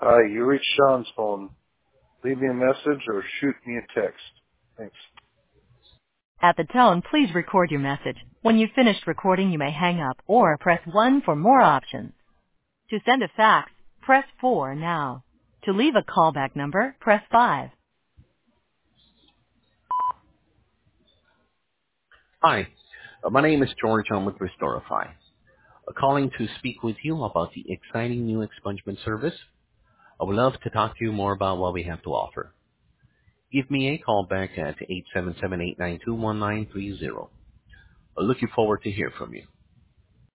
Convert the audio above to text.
Hi, you reached Sean's phone. Leave me a message or shoot me a text. Thanks. At the tone, please record your message. When you've finished recording, you may hang up or press 1 for more options. To send a fax, press 4 now. To leave a callback number, press 5. Hi, my name is George. I'm with Restorify. Calling to speak with you about the exciting new expungement service. I would love to talk to you more about what we have to offer. Give me a call back at 877-892-1930. Looking forward to hear from you.